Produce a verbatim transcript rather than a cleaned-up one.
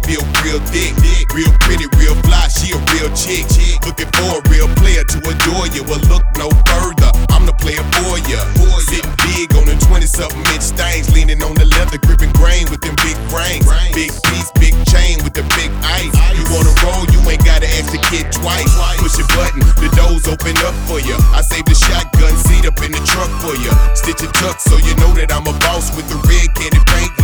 built real thick, real pretty, real fly, she a real chick. Looking for a real player to adore you. Well, look no further, I'm the player for ya. Sitting big on the twenty-something inch things, leaning on the leather, gripping grain with them big frames. Big piece, big chain with the big ice. You wanna roll, you ain't gotta ask the kid twice. Push a button, the doors open up for ya. I saved the shotgun seat up in the trunk for ya. Stitch it tuck so you know that I'm a boss with the red candy paint.